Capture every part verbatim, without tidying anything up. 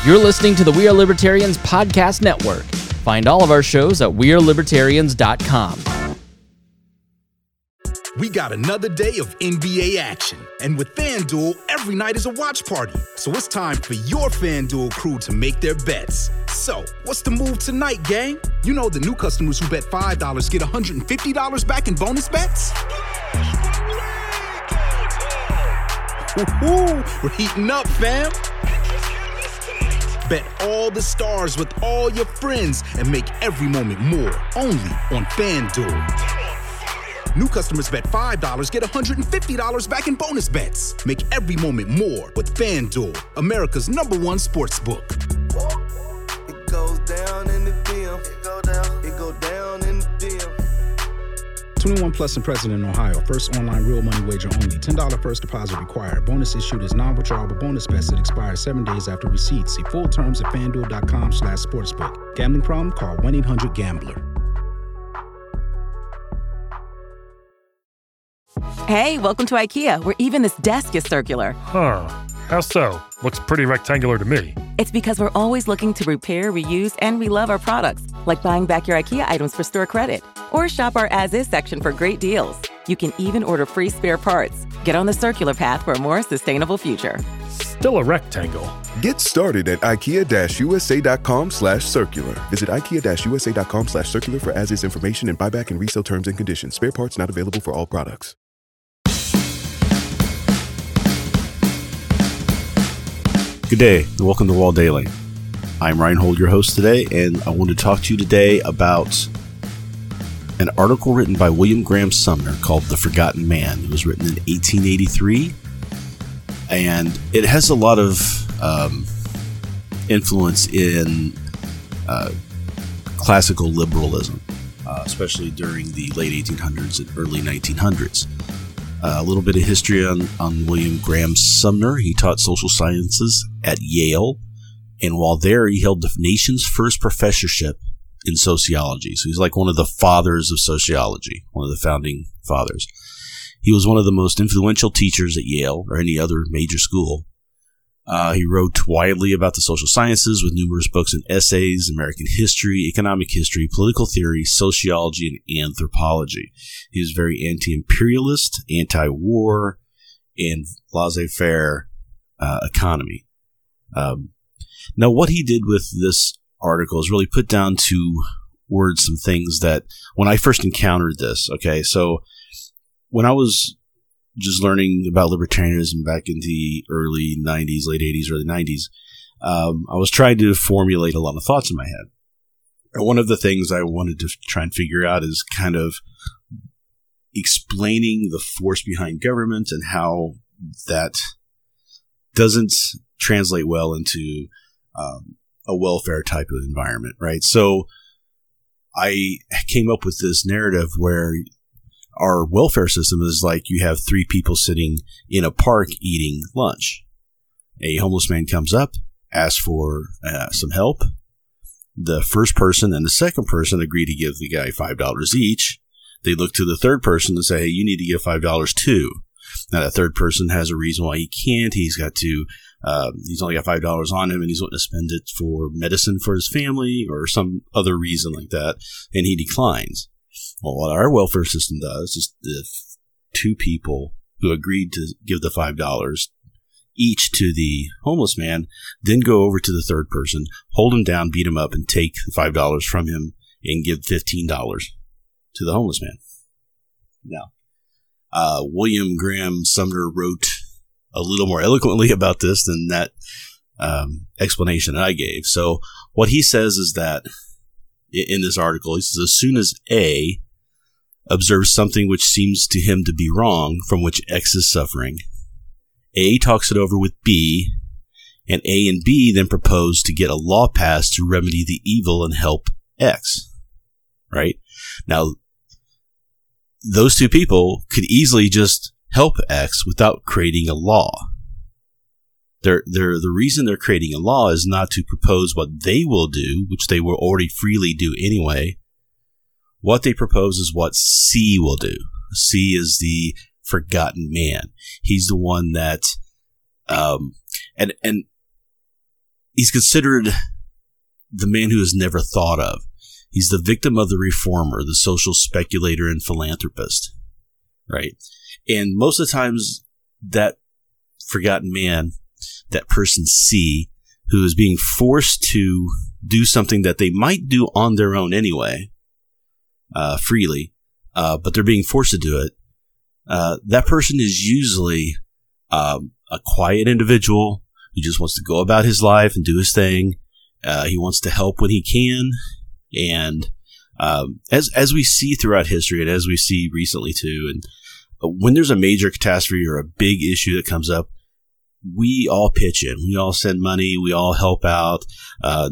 You're listening to the We Are Libertarians Podcast Network. Find all of our shows at we are libertarians dot com. We got another day of N B A action. And with FanDuel, every night is a watch party. So it's time for your FanDuel crew to make their bets. So, what's the move tonight, gang? You know the new customers who bet five dollars get one hundred fifty dollars back in bonus bets? Woo-hoo, we're heating up, fam. Bet all the stars with all your friends and make every moment more, only on FanDuel. New customers bet five dollars get one hundred fifty dollars back in bonus bets. Make every moment more with FanDuel, America's number one sports book. It goes down in the D M. It go down. It go down in the D M. twenty-one plus and present in Ohio. First online real money wager only. ten dollars first deposit required. Bonus issued as non-withdrawable bonus bets that expire seven days after receipt. See full terms at FanDuel.com slash sportsbook. Gambling problem? Call one eight hundred gambler. Hey, welcome to IKEA, where even this desk is circular. Huh. How so? Looks pretty rectangular to me. It's because we're always looking to repair, reuse, and relove our products, like buying back your IKEA items for store credit. Or shop our as-is section for great deals. You can even order free spare parts. Get on the circular path for a more sustainable future. Still a rectangle. Get started at ikea-usa.com slash circular. Visit ikea-usa.com slash circular for as-is information and buyback and resale terms and conditions. Spare parts not available for all products. Good day, and welcome to Wall Daily. I'm Reinhold, your host today, and I want to talk to you today about an article written by William Graham Sumner called The Forgotten Man. It was written in eighteen eighty-three, and it has a lot of um, influence in uh, classical liberalism, uh, especially during the late eighteen hundreds and early nineteen hundreds. Uh, a little bit of history on, on William Graham Sumner. He taught social sciences at Yale, and while there, he held the nation's first professorship in sociology. So he's like one of the fathers of sociology, one of the founding fathers. He was one of the most influential teachers at Yale or any other major school. Uh, he wrote widely about the social sciences with numerous books and essays, American history, economic history, political theory, sociology, and anthropology. He was very anti-imperialist, anti-war, and laissez-faire uh, economy. Um, now, what he did with this article is really put down to words some things that when I first encountered this, okay, so when I was just learning about libertarianism back in the early nineties, late eighties, early nineties, um, I was trying to formulate a lot of thoughts in my head. And one of the things I wanted to try and figure out is kind of explaining the force behind government and how that doesn't translate well into um, a welfare type of environment, right? So I came up with this narrative where our welfare system is like you have three people sitting in a park eating lunch. A homeless man comes up, asks for uh, some help. The first person and the second person agree to give the guy five dollars each. They look to the third person and say, hey, you need to give five dollars too. Now, that third person has a reason why he can't. He's got to, uh, he's only got five dollars on him and he's wanting to spend it for medicine for his family or some other reason like that, and he declines. Well, what our welfare system does is the two people who agreed to give the five dollars each to the homeless man then go over to the third person, hold him down, beat him up, and take the five dollars from him and give fifteen dollars to the homeless man. Now, uh, William Graham Sumner wrote a little more eloquently about this than that um, explanation that I gave. So what he says is that in this article, he says, as soon as A observes something which seems to him to be wrong, from which X is suffering, A talks it over with B, and A and B then propose to get a law passed to remedy the evil and help X. Right? Now, those two people could easily just help X without creating a law. They're, they're, the reason they're creating a law is not to propose what they will do, which they will already freely do anyway. What they propose is what C will do. C is the forgotten man. He's the one that, um, and, and he's considered the man who is never thought of. He's the victim of the reformer, the social speculator and philanthropist, right? And most of the times that forgotten man, that person C, who is being forced to do something that they might do on their own anyway, uh, freely, uh, but they're being forced to do it. Uh, that person is usually um, a quiet individual who just wants to go about his life and do his thing. Uh, he wants to help when he can. And um, as as we see throughout history and as we see recently too, and when there's a major catastrophe or a big issue that comes up, we all pitch in. We all send money. We all help out. Uh,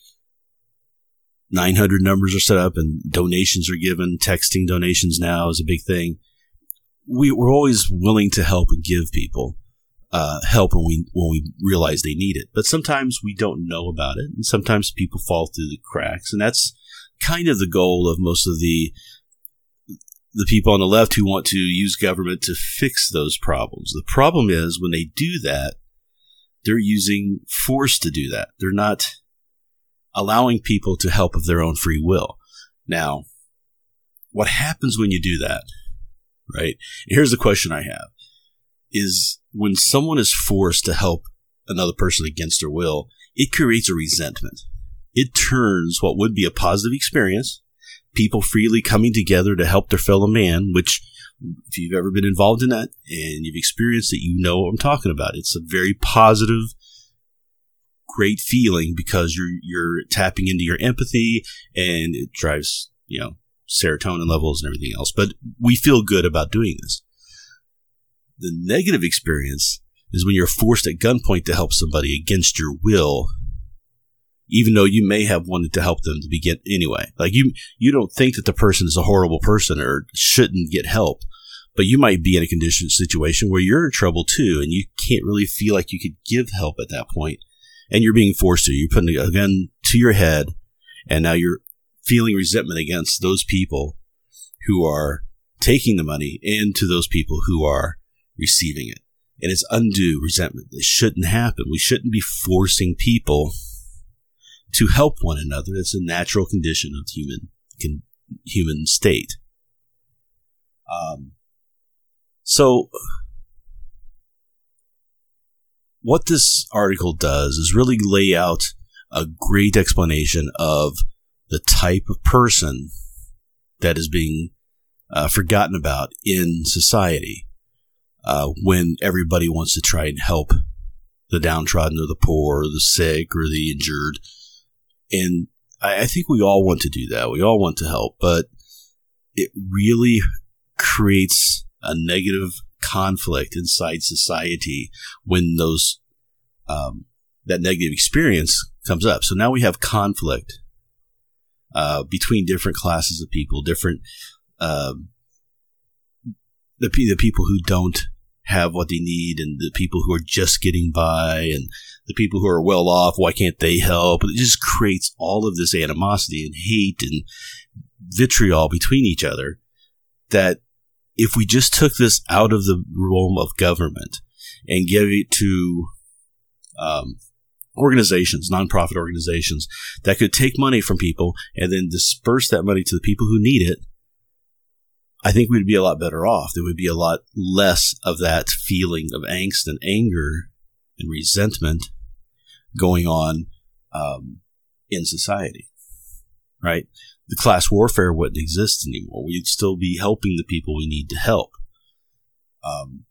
nine hundred numbers are set up and donations are given. Texting donations now is a big thing. We, we're always willing to help and give people uh, help when we when we realize they need it. But sometimes we don't know about it, and sometimes people fall through the cracks. And that's kind of the goal of most of the the people on the left who want to use government to fix those problems. The problem is when they do that, they're using force to do that. They're not allowing people to help of their own free will. Now, what happens when you do that, right? Here's the question I have, is when someone is forced to help another person against their will, it creates a resentment. It turns what would be a positive experience, people freely coming together to help their fellow man, which if you've ever been involved in that and you've experienced it, you know what I'm talking about. It's a very positive, great feeling because you're you're tapping into your empathy and it drives, you know, serotonin levels and everything else. But we feel good about doing this. The negative experience is when you're forced at gunpoint to help somebody against your will, even though you may have wanted to help them to begin anyway. Like you, you don't think that the person is a horrible person or shouldn't get help, but you might be in a condition situation where you're in trouble too, and you can't really feel like you could give help at that point, and you're being forced to. You're putting a gun to your head, and now you're feeling resentment against those people who are taking the money and to those people who are receiving it. And it's undue resentment. It shouldn't happen. We shouldn't be forcing people to help one another. It's a natural condition of human can, human state. Um, so what this article does is really lay out a great explanation of the type of person that is being uh, forgotten about in society uh, when everybody wants to try and help the downtrodden or the poor or the sick or the injured. And I think we all want to do that. We all want to help, but it really creates a negative conflict inside society when those um, that negative experience comes up. So now we have conflict uh, between different classes of people, different um, the the people who don't have what they need, and the people who are just getting by, and the people who are well off, why can't they help? It just creates all of this animosity and hate and vitriol between each other that if we just took this out of the realm of government and gave it to um, organizations, nonprofit organizations that could take money from people and then disperse that money to the people who need it, I think we'd be a lot better off. There would be a lot less of that feeling of angst and anger and resentment going on um, in society, right? The class warfare wouldn't exist anymore. We'd still be helping the people we need to help. Um,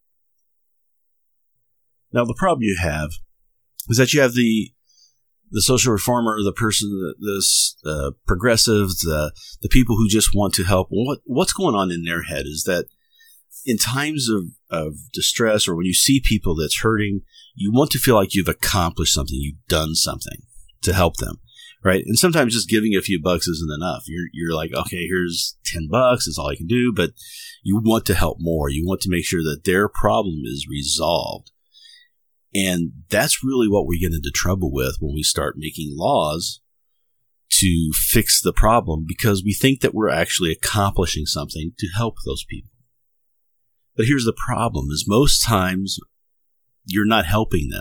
now, the problem you have is that you have the the social reformer, the person, this uh, progressive, the the people who just want to help. What what's going on in their head is that in times of, of distress or when you see people that's hurting, you want to feel like you've accomplished something, you've done something to help them, right? And sometimes just giving a few bucks isn't enough. You're you're like, okay, here's ten bucks, that's all I can do, but you want to help more. You want to make sure that their problem is resolved. And that's really what we get into trouble with when we start making laws to fix the problem, because we think that we're actually accomplishing something to help those people. But here's the problem, is most times you're not helping them.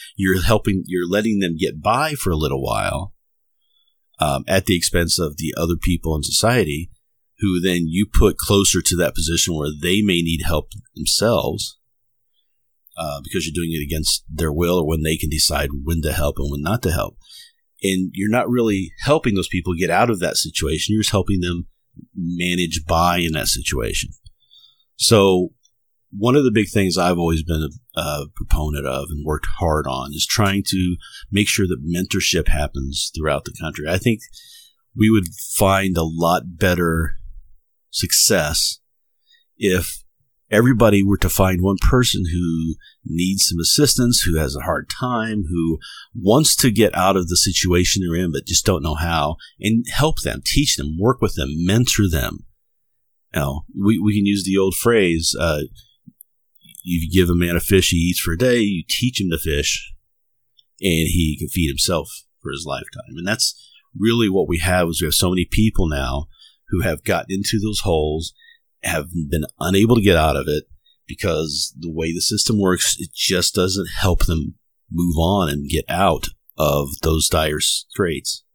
You're helping, you're letting them get by for a little while um, at the expense of the other people in society, who then you put closer to that position where they may need help themselves uh, because you're doing it against their will, or when they can decide when to help and when not to help. And you're not really helping those people get out of that situation. You're just helping them manage by in that situation. So one of the big things I've always been a, a proponent of and worked hard on is trying to make sure that mentorship happens throughout the country. I think we would find a lot better success if everybody were to find one person who needs some assistance, who has a hard time, who wants to get out of the situation they're in but just don't know how, and help them, teach them, work with them, mentor them. You know, we, we can use the old phrase, uh, you give a man a fish he eats for a day, you teach him to fish, and he can feed himself for his lifetime. And that's really what we have, is we have so many people now who have gotten into those holes, have been unable to get out of it because the way the system works, it just doesn't help them move on and get out of those dire straits.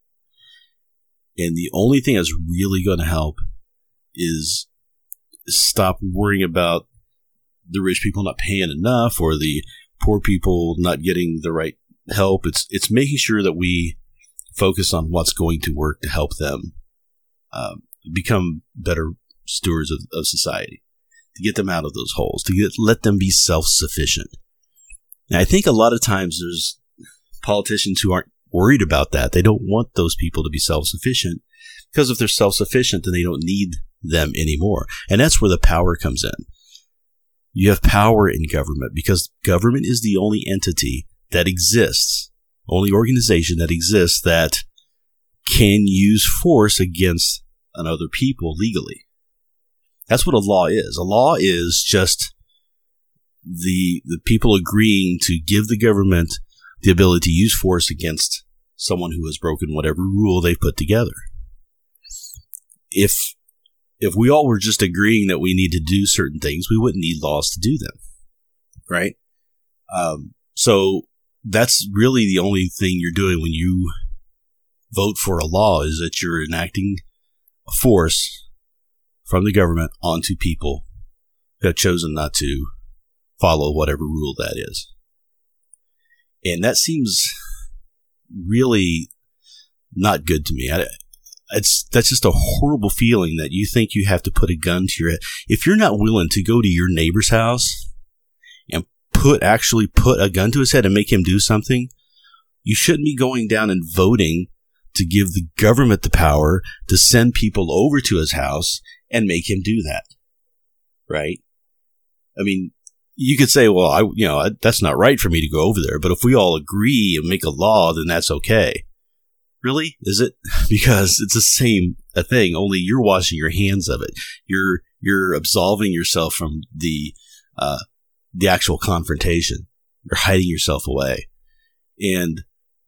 And the only thing that's really going to help is stop worrying about the rich people not paying enough or the poor people not getting the right help. It's it's making sure that we focus on what's going to work to help them uh, become better stewards of, of society, to get them out of those holes, to get, let them be self-sufficient. And I think a lot of times there's politicians who aren't worried about that. They don't want those people to be self-sufficient, because if they're self-sufficient, then they don't need them anymore. And that's where the power comes in. You have power in government because government is the only entity that exists, only organization that exists that can use force against another people legally. That's what a law is. A law is just the the people agreeing to give the government the ability to use force against someone who has broken whatever rule they've put together. If if we all were just agreeing that we need to do certain things, we wouldn't need laws to do them, right? Um, so that's really the only thing you're doing when you vote for a law, is that you're enacting a force from the government onto people who have chosen not to follow whatever rule that is. And that seems really not good to me. I, it's that's just a horrible feeling that you think you have to put a gun to your head. If you're not willing to go to your neighbor's house and put actually put a gun to his head and make him do something, you shouldn't be going down and voting to give the government the power to send people over to his house and make him do that, right? I mean, you could say, well, I, you know, that's not right for me to go over there. But if we all agree and make a law, then that's okay. Really? Is it? Because it's the same a thing, only you're washing your hands of it. You're you're absolving yourself from the uh, the actual confrontation. You're hiding yourself away. And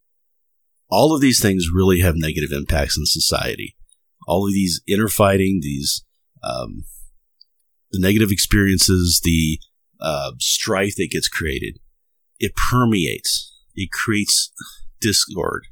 all of these things really have negative impacts in society. All of these inner fighting, these um, the negative experiences, the uh, strife that gets created, it permeates. It creates discord,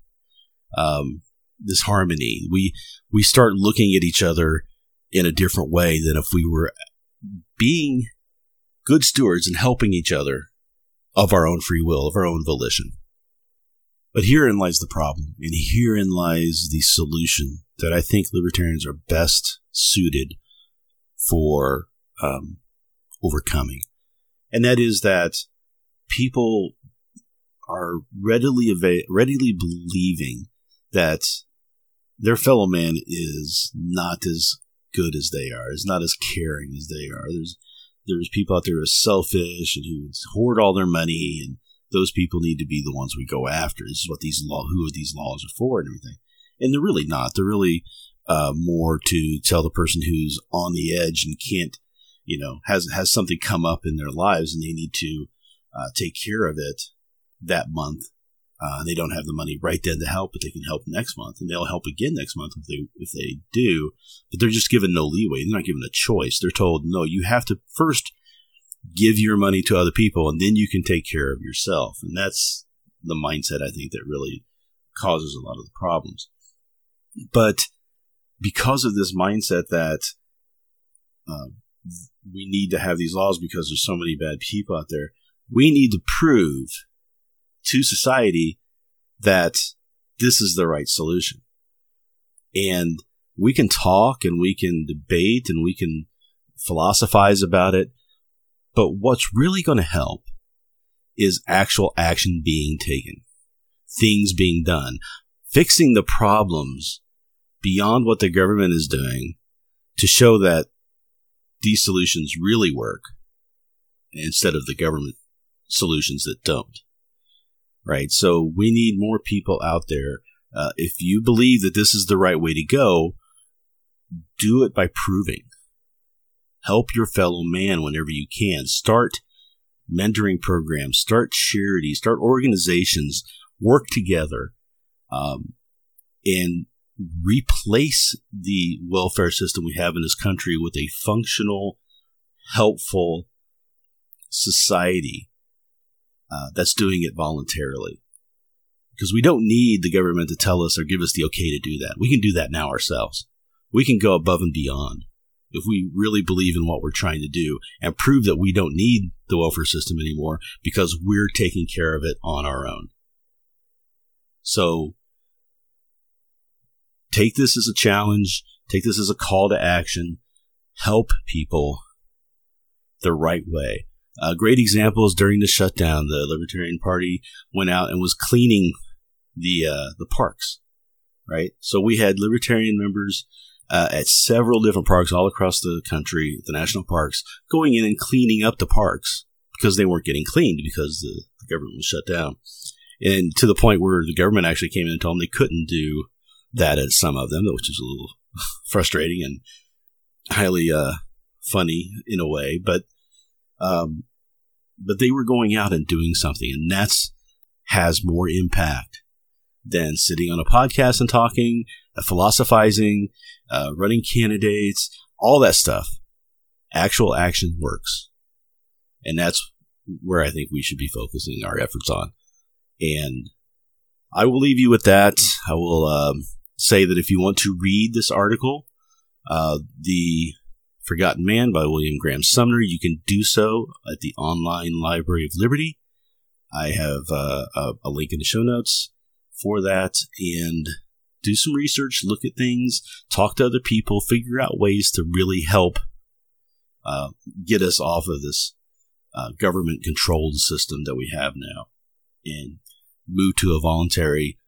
um, disharmony. We we start looking at each other in a different way than if we were being good stewards and helping each other of our own free will, of our own volition. But herein lies the problem, and herein lies the solution that I think libertarians are best suited for um, overcoming. And that is that people are readily ava- readily believing that their fellow man is not as good as they are, is not as caring as they are. There's there's people out there who are selfish and who hoard all their money, and those people need to be the ones we go after. This is what these law, who these laws are for and everything. And they're really not. They're really uh, more to tell the person who's on the edge and can't, you know, has has something come up in their lives and they need to uh, take care of it that month. Uh, and they don't have the money right then to help, but they can help next month, and they'll help again next month if they if they do. But they're just given no leeway. They're not given a choice. They're told, no, you have to first give your money to other people, and then you can take care of yourself. And that's the mindset, I think, that really causes a lot of the problems. But because of this mindset that uh, we need to have these laws because there's so many bad people out there, we need to prove to society that this is the right solution. And we can talk and we can debate and we can philosophize about it, but what's really going to help is actual action being taken, things being done, fixing the problems beyond what the government is doing to show that these solutions really work instead of the government solutions that don't. Right? So we need more people out there. Uh, if you believe that this is the right way to go, do it by proving. Help your fellow man whenever you can. Start mentoring programs, start charities, start organizations, work together, um, and replace the welfare system we have in this country with a functional, helpful society uh, that's doing it voluntarily. Because we don't need the government to tell us or give us the okay to do that. We can do that now ourselves. We can go above and beyond if we really believe in what we're trying to do and prove that we don't need the welfare system anymore because we're taking care of it on our own. So take this as a challenge. Take this as a call to action. Help people the right way. A great example is during the shutdown, the Libertarian Party went out and was cleaning the uh, the parks, right? So we had Libertarian members uh, at several different parks all across the country, the national parks, going in and cleaning up the parks because they weren't getting cleaned because the, the government was shut down. And to the point where the government actually came in and told them they couldn't do that at some of them, which is a little frustrating and highly uh, funny in a way. But um, but they were going out and doing something, and that's has more impact than sitting on a podcast and talking, uh, philosophizing, uh, running candidates, all that stuff. Actual action works. And that's where I think we should be focusing our efforts on. And I will leave you with that. I will um, say that if you want to read this article, uh, The Forgotten Man by William Graham Sumner, you can do so at the Online Library of Liberty. I have uh, a, a link in the show notes for that, and do some research, look at things, talk to other people, figure out ways to really help uh, get us off of this uh, government-controlled system that we have now and move to a voluntary,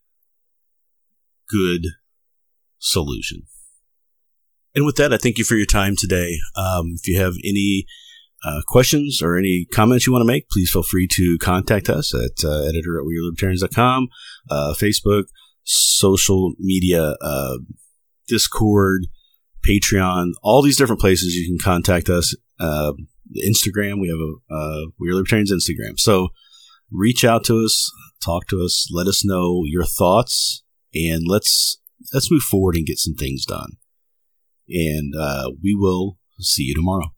good solution. And with that, I thank you for your time today. Um, if you have any uh, questions or any comments you want to make, please feel free to contact us at uh, editor at we are libertarians dot com, uh, Facebook, social media, uh, Discord, Patreon, all these different places you can contact us. Uh, Instagram, we have a uh, We Are Libertarians Instagram. So reach out to us, talk to us, let us know your thoughts, and let's let's move forward and get some things done. And uh, we will see you tomorrow.